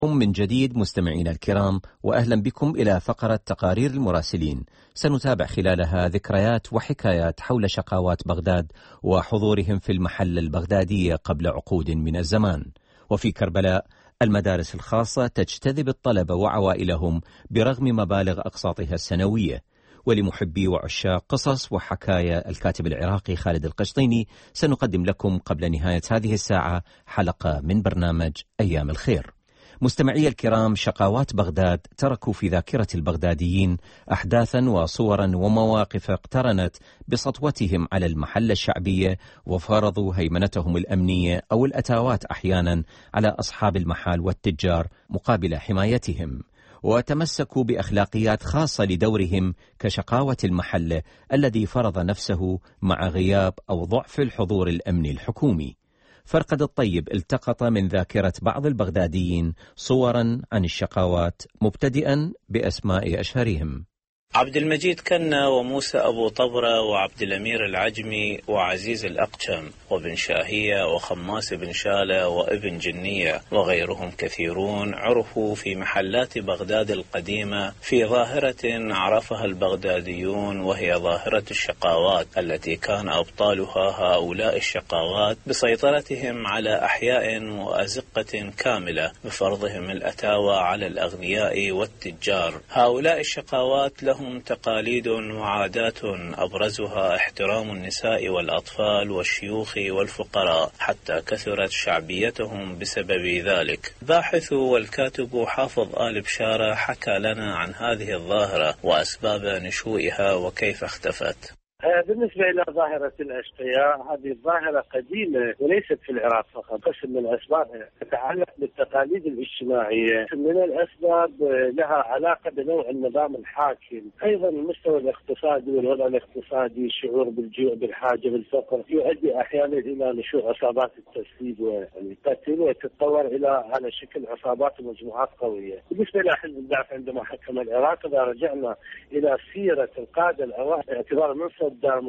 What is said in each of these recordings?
من جديد مستمعينا الكرام، وأهلا بكم إلى فقرة تقارير المراسلين. سنتابع خلالها ذكريات وحكايات حول شقاوات بغداد وحضورهم في المحلة البغدادية قبل عقود من الزمان. وفي كربلاء المدارس الخاصة تجتذب الطلبة وعوائلهم برغم مبالغ أقساطها السنوية. ولمحبي وعشاق قصص وحكايا الكاتب العراقي خالد القشطيني سنقدم لكم قبل نهاية هذه الساعة حلقة من برنامج أيام الخير. مستمعي الكرام، شقاوات بغداد تركوا في ذاكرة البغداديين أحداثا وصورا ومواقف اقترنت بسطوتهم على المحلة الشعبية، وفرضوا هيمنتهم الأمنية أو الأتاوات أحيانا على أصحاب المحال والتجار مقابل حمايتهم، وتمسكوا بأخلاقيات خاصة لدورهم كشقاوة المحلة الذي فرض نفسه مع غياب أو ضعف الحضور الأمني الحكومي. فرقد الطيب التقط من ذاكرة بعض البغداديين صورا عن الشقاوات، مبتدئا بأسماء أشهرهم: عبد المجيد كنا، وموسى أبو طبرة، وعبد الأمير العجمي، وعزيز الأقجم، وابن شاهية، وخماس بن شالة، وابن جنية، وغيرهم كثيرون عرفوا في محلات بغداد القديمة في ظاهرة عرفها البغداديون، وهي ظاهرة الشقاوات، التي كان أبطالها هؤلاء الشقاوات بسيطرتهم على أحياء وأزقة كاملة، بفرضهم الأتاوى على الأغنياء والتجار. هؤلاء الشقاوات لهم تقاليد وعادات أبرزها احترام النساء والأطفال والشيوخ والفقراء، حتى كثرت شعبيتهم بسبب ذلك. الباحث والكاتب حافظ آل بشارة حكى لنا عن هذه الظاهرة وأسباب نشوئها وكيف اختفت. بالنسبة إلى ظاهرة الأشقياء، هذه الظاهرة قديمة وليست في العراق فقط. قسم من أسبابها تتعلق بالتقاليد الاجتماعية، من الأسباب لها علاقة بنوع النظام الحاكم، أيضا المستوى الاقتصادي والوضع الاقتصادي، الشعور بالجوع بالحاجة بالفقر، يؤدي أحيانا إلى نشوء عصابات التسديد والقتل، وتتطور إلى على شكل عصابات ومجموعات قوية. بالنسبة إلى حزب البعث عندما حكم العراق، إذا رجعنا إلى سيرة القادة الأوائل اعتبار من صدام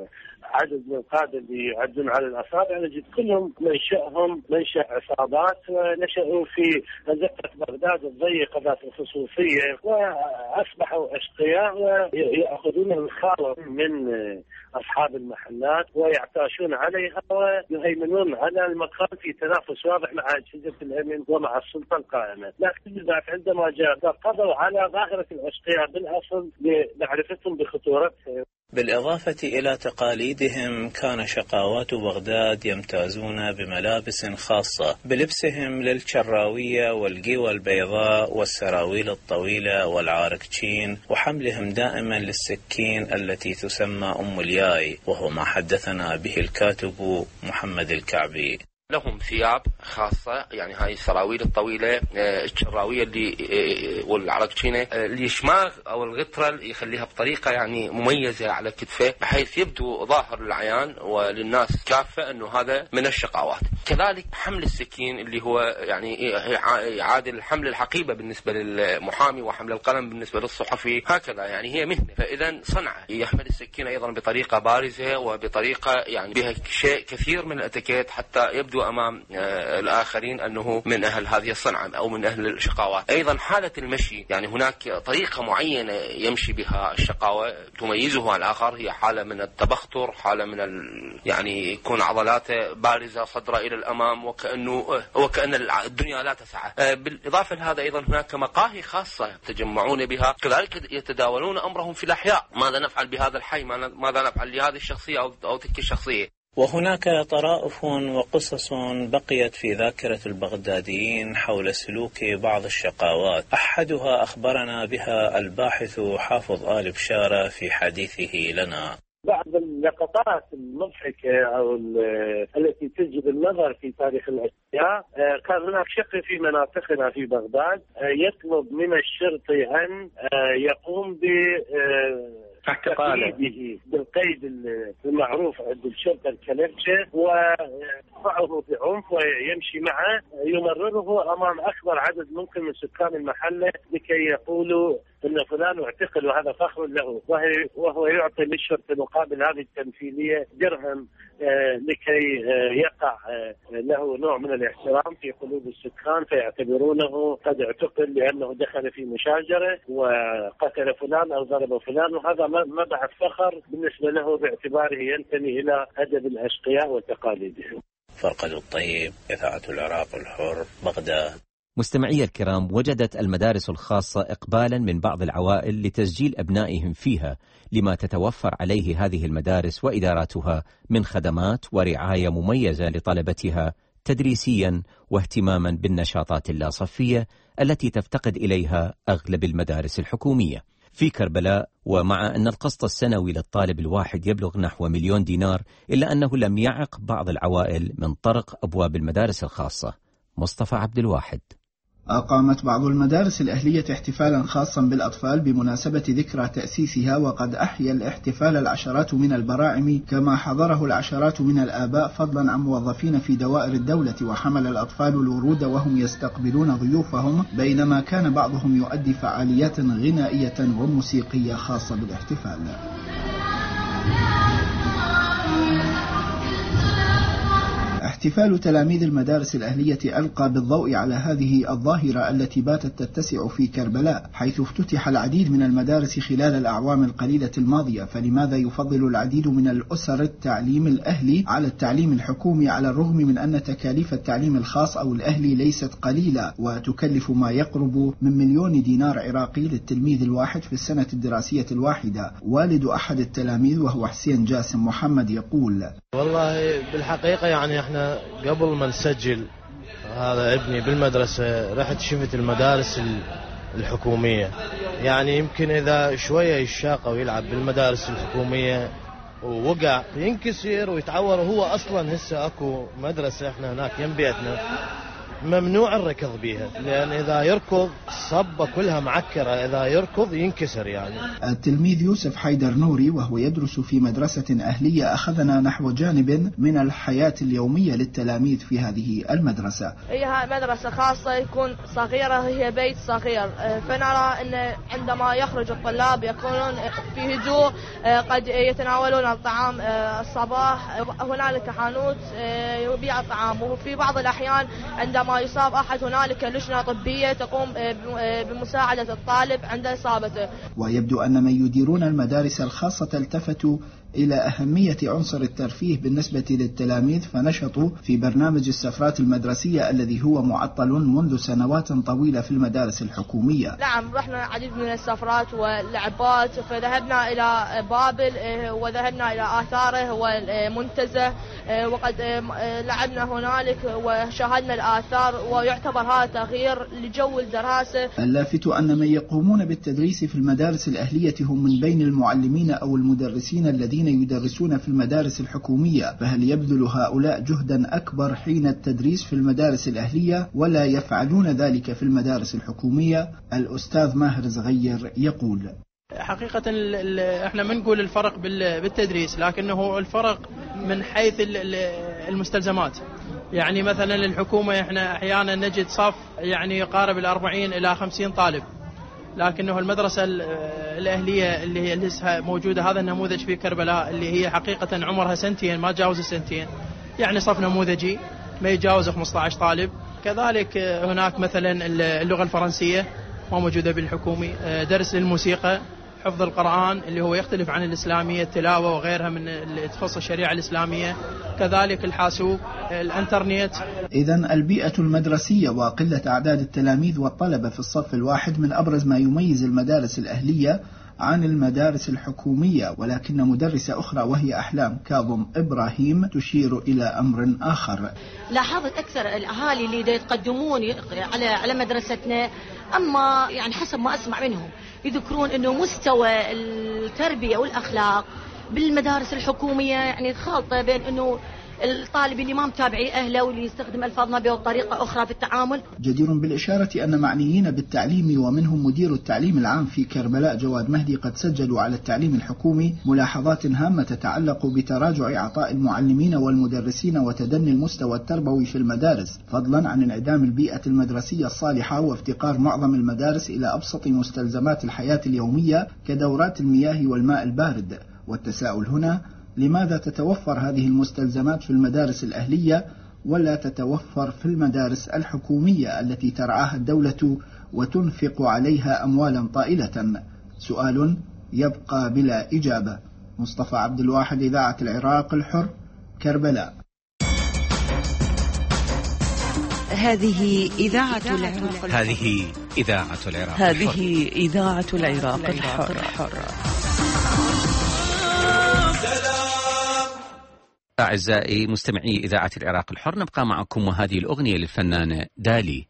وعدد من القادة اللي يعدون على الأصابع، نجد كلهم منشأهم منشأ عصابات، ونشأوا في أزقة بغداد الضيقة ذات الخصوصية، وأصبحوا أشقياء ويأخذون الخاوة من أصحاب المحلات ويعتاشون عليها ويهيمنون على المقام في تنافس واضح مع أجهزة الأمن ومع السلطة القائمة. لكن عندما جاء قضوا على ظاهرة الأشقياء بالأصل لمعرفتهم بخطورتها. بالإضافة إلى تقاليدهم، كان شقاوات بغداد يمتازون بملابس خاصة، بلبسهم للشراوية والقوى البيضاء والسراويل الطويلة والعاركتشين، وحملهم دائما للسكين التي تسمى أم الياي، وهو ما حدثنا به الكاتب محمد الكعبي. لهم ثياب خاصة، يعني هاي السراويل الطويلة، الشراوية اللي والعرقشينة، اليشماغ أو الغترة يخليها بطريقة يعني مميزة على كتفه، بحيث يبدو ظاهر للعيان وللناس كافة أنه هذا من الشقاوات. كذلك حمل السكين اللي هو يعني يعادل حمل الحقيبة بالنسبة للمحامي وحمل القلم بالنسبة للصحفي، هكذا يعني هي مهنة. فإذا صنعة يحمل السكين أيضا بطريقة بارزة وبطريقة يعني بها شيء كثير من الاتيكيت، حتى يبدو أمام الآخرين أنه من أهل هذه الصنعة أو من أهل الشقاوات. أيضا حالة المشي، يعني هناك طريقة معينة يمشي بها الشقاوة تميزه عن الآخر، هي حالة من التبختر، حالة من يعني يكون عضلاته بارزة، صدره إلى الأمام، وكأن الدنيا لا تسعه. بالإضافة لهذا أيضا هناك مقاهي خاصة يتجمعون بها، كذلك يتداولون أمرهم في الأحياء، ماذا نفعل بهذا الحي، ماذا نفعل لهذه الشخصية أو تلك الشخصية. وهناك طرائف وقصص بقيت في ذاكرة البغداديين حول سلوك بعض الشقاوات، أحدها أخبرنا بها الباحث حافظ آل بشارة في حديثه لنا. بعض اللقطات المضحكة أو التي تجذب النظر في تاريخ الأشقياء، كان هناك شق في مناطقنا في بغداد يطلب من الشرطي أن يقوم تقييده بالقيد المعروف عند الشرطة الكلبشة، ويرفعه بعنف ويمشي معه، يمرره أمام أكبر عدد ممكن من سكان المحلة لكي يقولوا أن فلان اعتقل وهذا فخر له، وهو يعطي للشرطة مقابل هذه التمثيلية درهم لكي يقع له نوع من الاحترام في قلوب السكان، فيعتبرونه قد اعتقل لأنه دخل في مشاجرة وقتل فلان أو ضرب فلان، وهذا مبعث فخر بالنسبة له باعتباره ينتمي إلى أدب الأشقياء وتقاليدهم. فرقد الطيب، إذاعة العراق الحر، بغداد. مستمعي الكرام، وجدت المدارس الخاصة إقبالا من بعض العوائل لتسجيل أبنائهم فيها لما تتوفر عليه هذه المدارس وإداراتها من خدمات ورعاية مميزة لطلبتها تدريسيا واهتماما بالنشاطات اللاصفية التي تفتقد إليها أغلب المدارس الحكومية. في كربلاء، ومع أن القسط السنوي للطالب الواحد يبلغ نحو 1,000,000 دينار، إلا أنه لم يعق بعض العوائل من طرق أبواب المدارس الخاصة. مصطفى عبد الواحد. أقامت بعض المدارس الأهلية احتفالا خاصا بالأطفال بمناسبة ذكرى تأسيسها، وقد أحيا الاحتفال العشرات من البراعم كما حضره العشرات من الآباء، فضلا عن موظفين في دوائر الدولة، وحمل الأطفال الورود وهم يستقبلون ضيوفهم، بينما كان بعضهم يؤدي فعاليات غنائية وموسيقية خاصة بالاحتفال. احتفال تلاميذ المدارس الأهلية ألقى بالضوء على هذه الظاهرة التي باتت تتسع في كربلاء، حيث افتتح العديد من المدارس خلال الأعوام القليلة الماضية. فلماذا يفضل العديد من الأسر التعليم الأهلي على التعليم الحكومي، على الرغم من أن تكاليف التعليم الخاص أو الأهلي ليست قليلة، وتكلف ما يقرب من 1,000,000 دينار عراقي للتلميذ الواحد في السنة الدراسية الواحدة؟ والد أحد التلاميذ وهو حسين جاسم محمد يقول: والله بالحقيقة يعني احنا قبل ما نسجل هذا ابني بالمدرسة رحت شفت المدارس الحكومية، يعني يمكن إذا شوية يشاق ويلعب بالمدارس الحكومية ووقع ينكسر ويتعور، وهو أصلا هسه أكو مدرسة احنا هناك يم بيتنا ممنوع الركض بيها، لأن إذا يركض صبة كلها معكرة، إذا يركض ينكسر يعني. التلميذ يوسف حيدر نوري وهو يدرس في مدرسة أهلية أخذنا نحو جانب من الحياة اليومية للتلاميذ في هذه المدرسة. هي مدرسة خاصة يكون صغيرة، هي بيت صغير، فنرى أن عندما يخرج الطلاب يكونون في هدوء، قد يتناولون الطعام الصباح، هنالك حانوت يبيع الطعام، وفي بعض الأحيان عندما يصاب أحد هنالك لجنة طبية تقوم بمساعدة الطالب عند إصابته. ويبدو أن من يديرون المدارس الخاصة التفتوا إلى أهمية عنصر الترفيه بالنسبة للتلاميذ، فنشطوا في برنامج السفرات المدرسية الذي هو معطل منذ سنوات طويلة في المدارس الحكومية. نعم، رحنا العديد من السفرات واللعبات، فذهبنا إلى بابل وذهبنا إلى آثاره والمنتزه، وقد لعبنا هنالك وشاهدنا الآثار، ويعتبر هذا تغيير لجو الدراسة. اللافت أن من يقومون بالتدريس في المدارس الأهلية هم من بين المعلمين أو المدرسين الذين يدرسون في المدارس الحكومية، فهل يبذل هؤلاء جهدا أكبر حين التدريس في المدارس الأهلية ولا يفعلون ذلك في المدارس الحكومية؟ الأستاذ ماهر زغير يقول: حقيقة احنا ما نقول الفرق بالتدريس، لكنه الفرق من حيث المستلزمات. يعني مثلا الحكومة احنا احيانا نجد صف يعني يقارب 40 إلى 50 طالب، لكنه المدرسة الأهلية اللي هي لسه موجودة، هذا النموذج في كربلاء اللي هي حقيقة عمرها سنتين ما تجاوز سنتين، يعني صف نموذجي ما يتجاوز 15 طالب. كذلك هناك مثلا اللغة الفرنسية ما موجودة بالحكومي، درس للموسيقى، حفظ القرآن اللي هو يختلف عن الإسلامية، التلاوة وغيرها من اللي تخص الشريعة الإسلامية، كذلك الحاسوب، الانترنت. إذن البيئة المدرسية وقلة أعداد التلاميذ والطلبة في الصف الواحد من أبرز ما يميز المدارس الأهلية عن المدارس الحكومية، ولكن مدرسة أخرى وهي أحلام كاظم إبراهيم تشير إلى أمر آخر. لاحظت أكثر الأهالي اللي يتقدمون على مدرستنا، أما يعني حسب ما أسمع منهم يذكرون أنه مستوى التربية والأخلاق بالمدارس الحكومية يعني خالطة بين أنه الطالب اللي ما متابعي أهله واللي يستخدم ألفاظ ما بطريقة أخرى في التعامل. جدير بالإشارة أن معنيين بالتعليم ومنهم مدير التعليم العام في كربلاء جواد مهدي قد سجلوا على التعليم الحكومي ملاحظات هامة تتعلق بتراجع عطاء المعلمين والمدرسين وتدني المستوى التربوي في المدارس، فضلا عن انعدام البيئة المدرسية الصالحة وافتقار معظم المدارس إلى أبسط مستلزمات الحياة اليومية كدورات المياه والماء البارد. والتساؤل هنا: لماذا تتوفر هذه المستلزمات في المدارس الأهلية ولا تتوفر في المدارس الحكومية التي ترعاها الدولة وتنفق عليها أموالا طائلة؟ سؤال يبقى بلا إجابة. مصطفى عبد الواحد، إذاعة العراق الحر، كربلاء. هذه إذاعة العراق الحر. هذه إذاعة العراق الحر. هذه إذاعة العراق الحر. أعزائي مستمعي إذاعة العراق الحر، نبقى معكم وهذه الأغنية للفنانة دالي.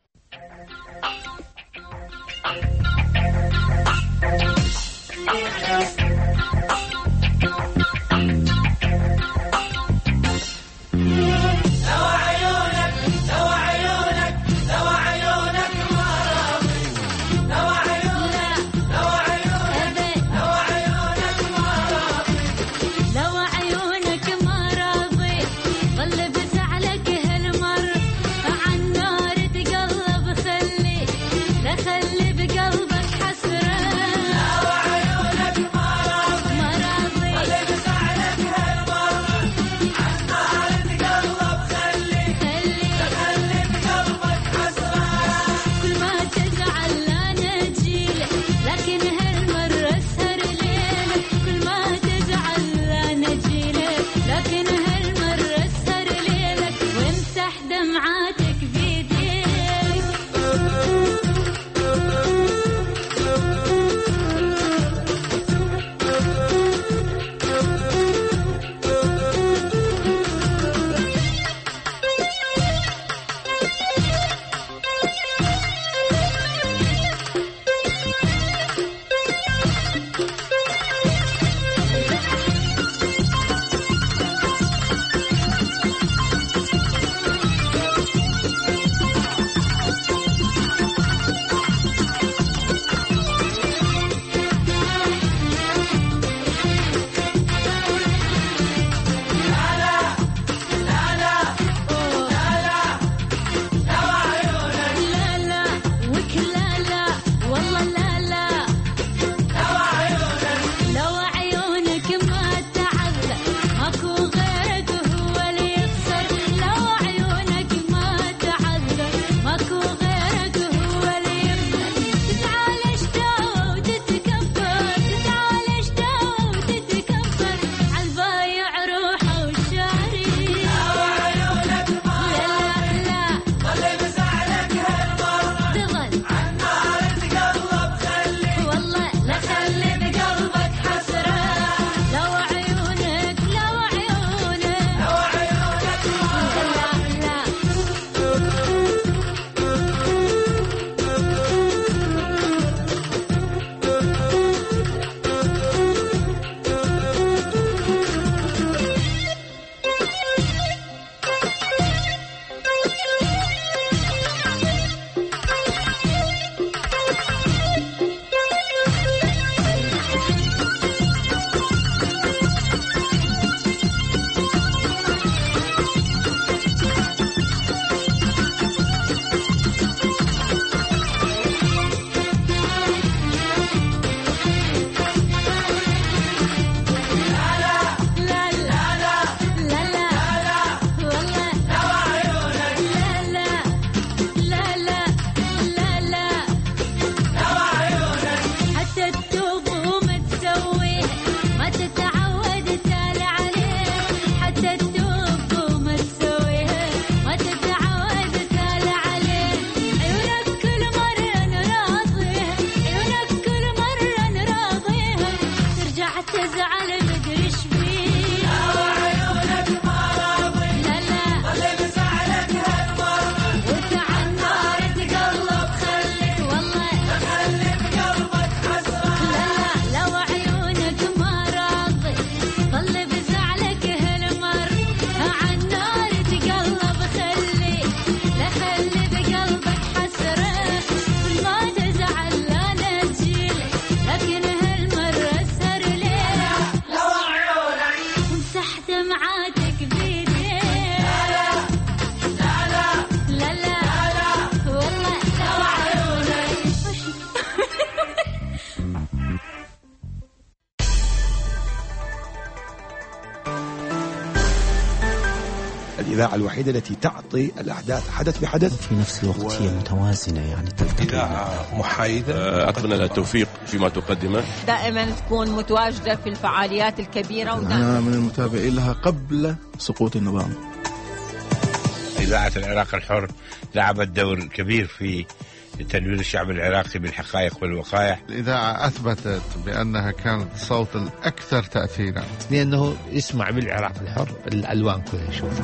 الإذاعة الوحيدة التي تعطي الأحداث حدث بحدث في نفس الوقت هي متوازنة، يعني إذاعة محايدة. أتمنى لها التوفيق فيما تقدمه، دائما تكون متواجدة في الفعاليات الكبيرة. أنا من المتابعين لها قبل سقوط النظام. إذاعة العراق الحر لعبت دور كبير في تنوير الشعب العراقي بالحقائق والوقائع. الإذاعة أثبتت بأنها كانت الصوت الأكثر تأثيرا، لأنه يسمع بالعراق الحر الألوان كلها يشوفها.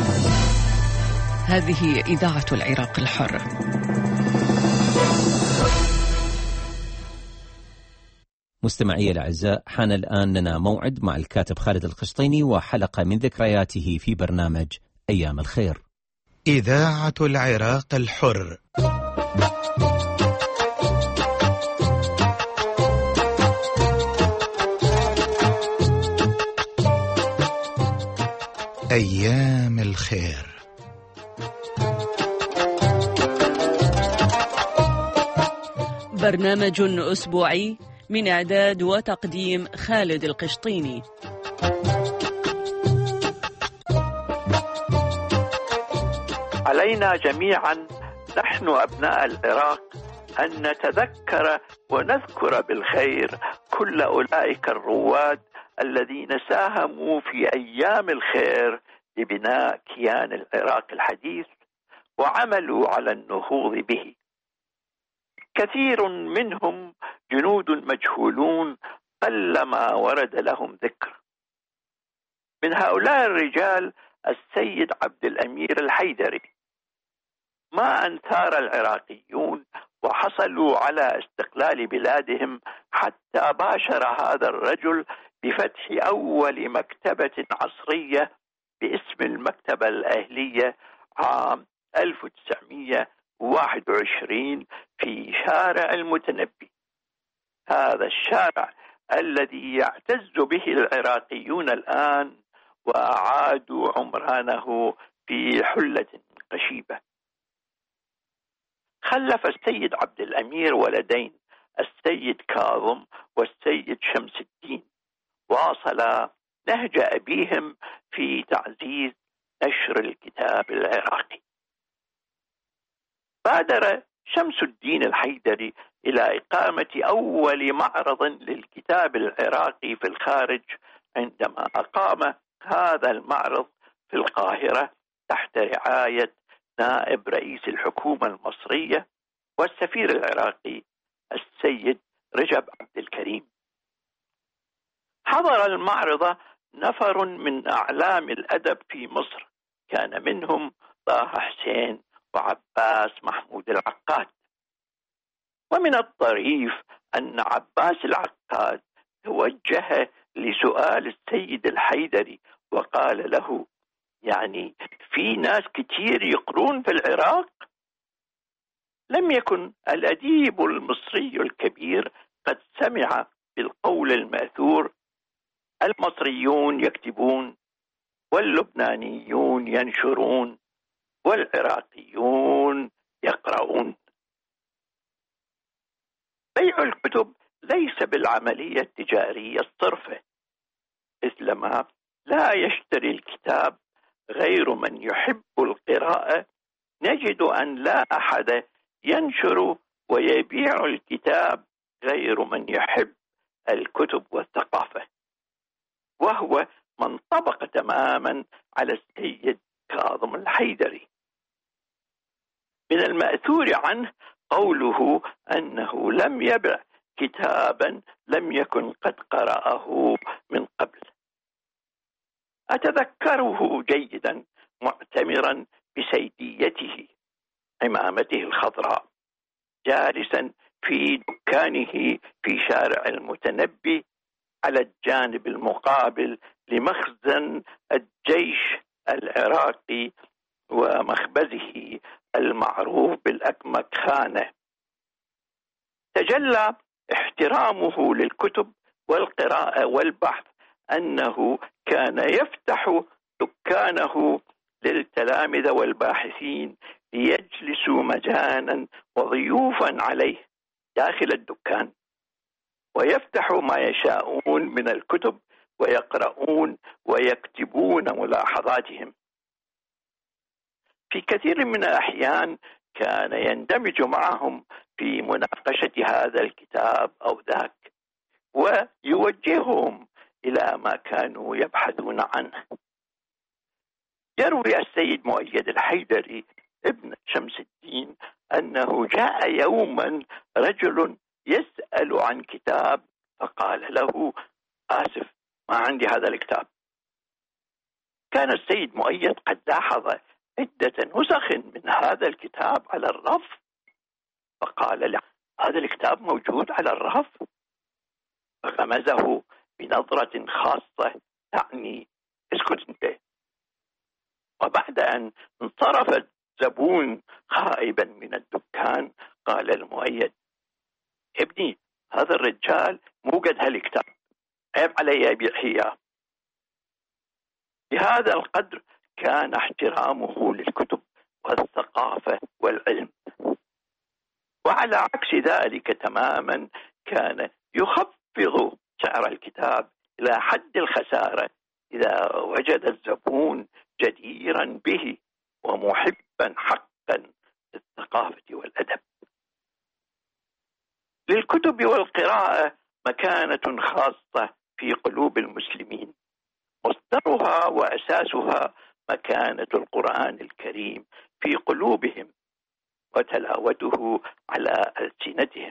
هذه إذاعة العراق الحر. مستمعي الأعزاء، حان الآن لنا موعد مع الكاتب خالد القشطيني وحلقة من ذكرياته في برنامج أيام الخير. إذاعة العراق الحر. أيام الخير. برنامج أسبوعي من إعداد وتقديم خالد القشطيني. علينا جميعا نحن أبناء العراق أن نتذكر ونذكر بالخير كل أولئك الرواد الذين ساهموا في أيام الخير لبناء كيان العراق الحديث وعملوا على النهوض به. كثير منهم جنود مجهولون قلما ورد لهم ذكر. من هؤلاء الرجال السيد عبد الأمير الحيدري. ما أن ثار العراقيون وحصلوا على استقلال بلادهم حتى باشر هذا الرجل بفتح أول مكتبة عصرية باسم المكتبة الأهلية عام 1921 في شارع المتنبي. هذا الشارع الذي يعتز به العراقيون الآن وأعادوا عمرانه في حلة قشيبة. خلف السيد عبد الأمير ولدين، السيد كاظم والسيد شمس الدين، واصل نهج أبيهم في تعزيز نشر الكتاب العراقي. بادر شمس الدين الحيدري إلى إقامة أول معرض للكتاب العراقي في الخارج عندما أقام هذا المعرض في القاهرة تحت رعاية نائب رئيس الحكومة المصرية والسفير العراقي السيد رجب عبد الكريم. حضر المعرض نفر من أعلام الأدب في مصر، كان منهم طه حسين وعباس محمود العقاد. ومن الطريف أن عباس العقاد توجه لسؤال السيد الحيدري وقال له: يعني في ناس كتير يقرون في العراق؟ لم يكن الأديب المصري الكبير قد سمع بالقول المأثور: المصريون يكتبون واللبنانيون ينشرون والعراقيون يقرؤون. بيع الكتب ليس بالعملية التجارية الصرفة، مثلما لا يشتري الكتاب غير من يحب القراءة. نجد أن لا أحد ينشر ويبيع الكتاب غير من يحب الكتب والثقافة، وهو من طبق تماما على السيد كاظم الحيدري. من المأثور عنه قوله أنه لم يبع كتابا لم يكن قد قرأه من قبل. أتذكره جيدا معتمرا بسيديته، عمامته الخضراء، جالسا في دكانه في شارع المتنبي على الجانب المقابل لمخزن الجيش العراقي ومخبزه المعروف بالأكمك خانة. تجلى احترامه للكتب والقراءة والبحث أنه كان يفتح دكانه للتلامذة والباحثين ليجلسوا مجانا وضيوفا عليه داخل الدكان، ويفتح ما يشاءون من الكتب ويقرؤون ويكتبون ملاحظاتهم. في كثير من الأحيان كان يندمج معهم في مناقشة هذا الكتاب أو ذاك، ويوجههم إلى ما كانوا يبحثون عنه. يروي السيد مؤيد الحيدري ابن شمس الدين أنه جاء يوما رجل يسأل عن كتاب، فقال له: آسف، ما عندي هذا الكتاب. كان السيد مؤيد قد لاحظ عدة نسخ من هذا الكتاب على الرف، فقال له: هذا الكتاب موجود على الرف؟ فغمزه بنظرة خاصة تعني اسكت انت. وبعد أن انصرف الزبون خائبا من الدكان قال المؤيد: ابني، هذا الرجال مو قد هالكتاب، عيب علي أبيع إياه. بهذا القدر كان احترامه للكتب والثقافة والعلم. وعلى عكس ذلك تماما كان يخفض سعر الكتاب إلى حد الخسارة إذا وجد الزبون جديرا به ومحبا حقا للثقافة والأدب. للكتب والقراءة مكانة خاصة في قلوب المسلمين، مصدرها وأساسها مكانة القرآن الكريم في قلوبهم وتلاوته على ألسنتهم.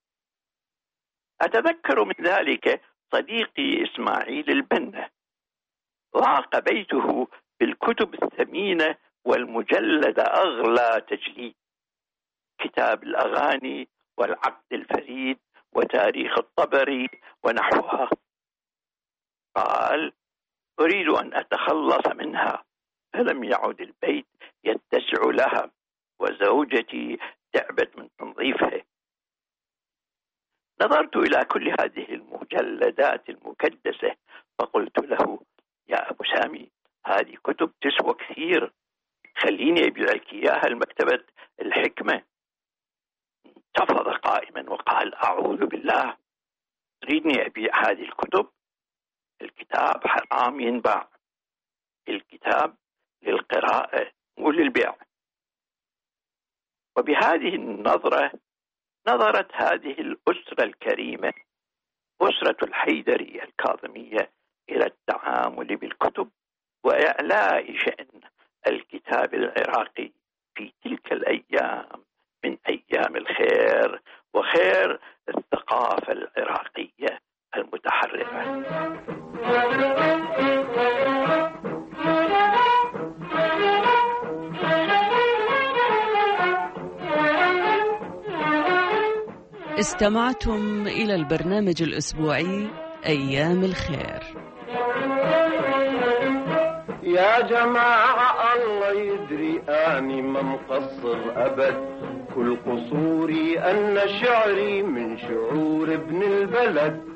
أتذكر من ذلك صديقي إسماعيل البنا ضاق بيته بالكتب الثمينة والمجلد أغلى تجليد، كتاب الأغاني والعقد الفريد وتاريخ الطبري ونحوها. قال: أريد أن أتخلص منها، فلم يعد البيت يتسع لها، وزوجتي تعبت من تنظيفها. نظرت إلى كل هذه المجلدات المكدسة فقلت له: يا أبو سامي، هذه كتب تسوى كثير، خليني أبيع لك إياها المكتبة الحكمة. انتفض قائما وقال: أعوذ بالله، تريدني أبيع هذه الكتب؟ الكتاب حرام ينباع، الكتاب للقراءة مو للبيع. وبهذه النظرة نظرت هذه الأسرة الكريمة، أسرة الحيدري الكاظمية، إلى التعامل بالكتب وإعلاء شأن الكتاب العراقي في تلك الأيام من أيام الخير وخير الثقافة العراقية المتحررة. استمعتم إلى البرنامج الأسبوعي أيام الخير. يا جماعة الله يدري أني ما مقصر أبد، كل قصوري أن شعري من شعور ابن البلد.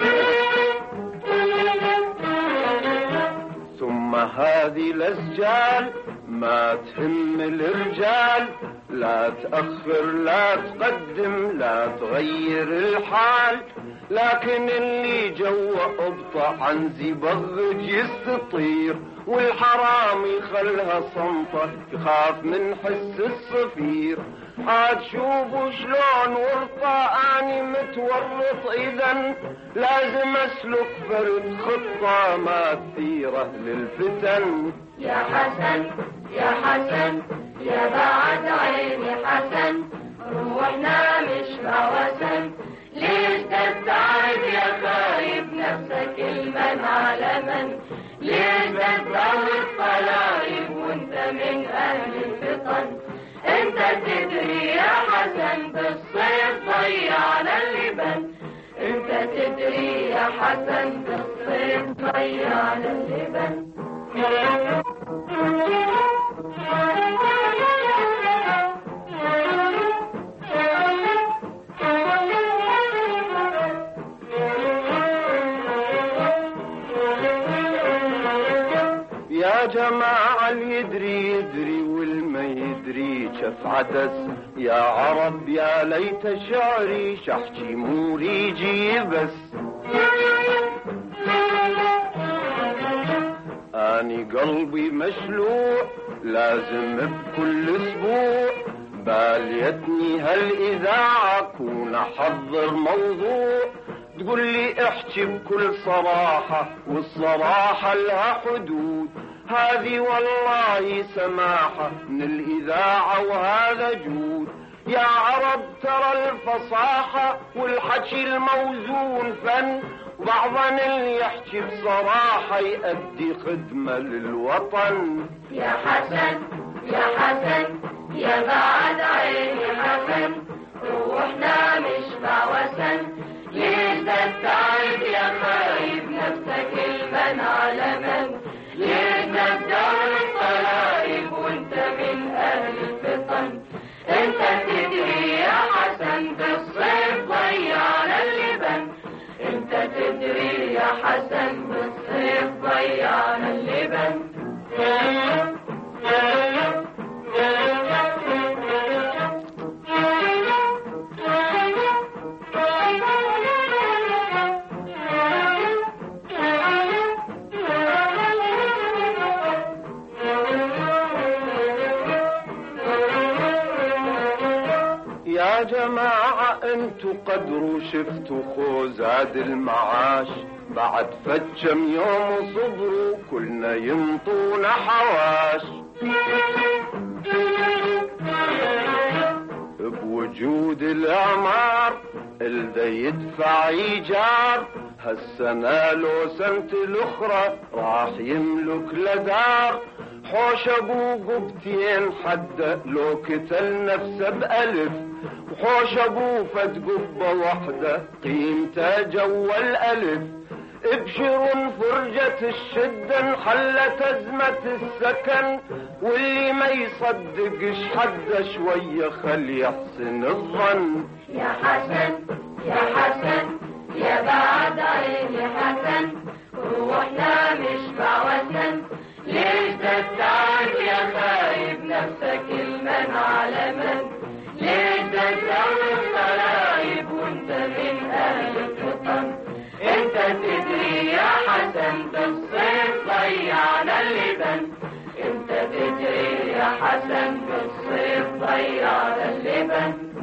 ثم هذه الأسجال ما تهم الرجال، لا تأخر لا تقدم لا تغير الحال، لكن اللي جوا ابطأ عن زبغج يستطير، والحرام يخلها صمتة يخاف من حس الصفير. عاد شوفوا شلون ورطة أني متورط، إذن لازم أسلك فرد خطة ما تثيره للفتن. يا حسن يا حسن يا بعد عيني حسن، روحنا مش بوسن، ليش تستعد يا خايب نفسك المن على من؟ ليش تزود طلايب وانت من أهل الفطن؟ انت تدري يا حسن بالصيف ضيعنا اللبن، انت تدري يا حسن بالصيف ضيعنا اللبن. يا جماعة اللي يدري يدري والما يدري شف عدس، يا عرب يا ليت شعري شحكي موريجي بس. أني قلبي مشلوع لازم بكل أسبوع باليتني هالإذاعة أكون أحضر موضوع تقول لي احكي بكل صراحة والصراحة لها حدود هذه والله سماحة من الإذاعة وهذا جود يا عرب ترى الفصاحة والحكي الموزون فن وبعضنا اللي يحكي بصراحة يأدي خدمة للوطن يا حسن يا حسن يا بعد عيني حسن روحنا مش بعوسن ليش تتعب يا خايب نفسك المن على من ليش تدور الطلايب وانت من أهل الفطن انت تدري يا حسن بالصيف ضيعنا اللبن انت تدري يا حسن بالصيف ضيعنا اللبن يا جماعة انتو قدروا شفتوا خوزاد المعاش بعد فتشم يوم صبروا كلنا ينطونا حواش بوجود الأعمار اللي يدفع إيجار هالسنة لو سنة الأخرى راح يملك لدار حوش أبو قبتين حد لو كتل نفسه بألف وحوش أبو فد قبة وحدة قيمته جوا الألف ابشروا فرجة الشدة انحلت أزمة السكن واللي ما يصدقش حد شوية خلي يحسن الظن يا حسن يا حسن يا بعد عيني حسن روحنا مش بعوسن ليش تتعب يا خايب نفسك المن على من ليش تدور الطلايب وانت من أهل الفطن انت تدري يا حسن بالصيف ضيعنا اللبن انت تدري يا حسن بالصيف ضيعنا اللبن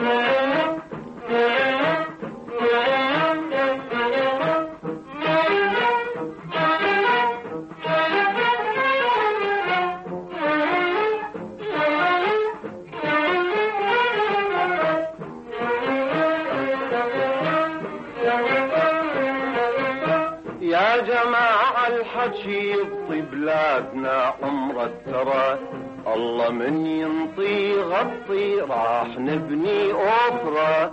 يا جماعة الحكي يبطي بلادنا عمر الترى الله من ينطي غطي راح نبني أوفرة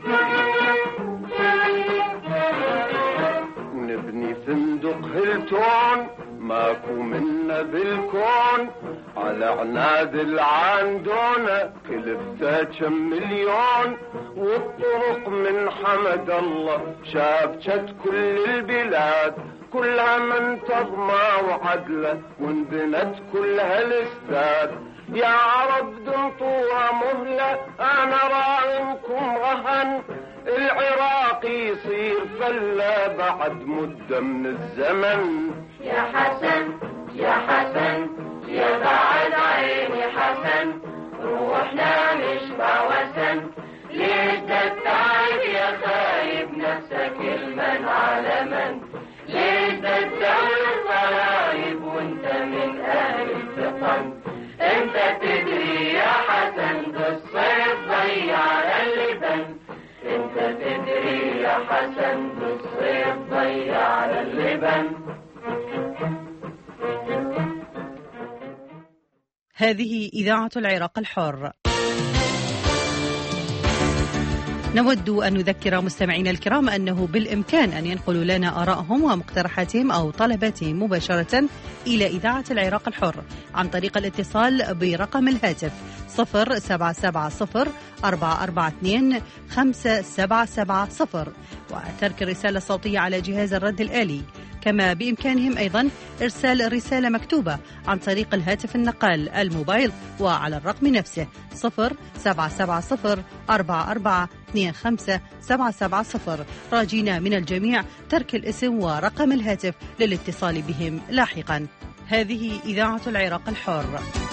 ونبني فندق هيلتون ماكو منا بالكون على عناد العاندونة كلفته كم مليون والطرق من حمد الله شابكت كل البلاد كلها منتظمة وعدلة وانبنت كلها الاستاد يا عرب دنطوها مهلة انا راعيكم رهن العراق يصير فلا بعد مدة من الزمن يا حسن يا حسن يا بعد عيني حسن روحنا مش بعوسن ليش تتعب يا خايب نفسك المن على من ليش تدور الطلايب وانت من أهل الفطن انت تدري يا حسن بالصيف ضيعنا اللبن انت تدري يا حسن بالصيف ضيعنا اللبن هذه إذاعة العراق الحر. نود أن نذكر مستمعينا الكرام أنه بالإمكان أن ينقلوا لنا آرائهم ومقترحاتهم أو طلباتهم مباشرة إلى إذاعة العراق الحر عن طريق الاتصال برقم الهاتف 0770-442-577 وترك الرسالة الصوتية على جهاز الرد الآلي. كما بإمكانهم أيضا إرسال رسالة مكتوبة عن طريق الهاتف النقال الموبايل وعلى الرقم نفسه 0770-4425-770 راجين من الجميع ترك الاسم ورقم الهاتف للاتصال بهم لاحقا. هذه إذاعة العراق الحر.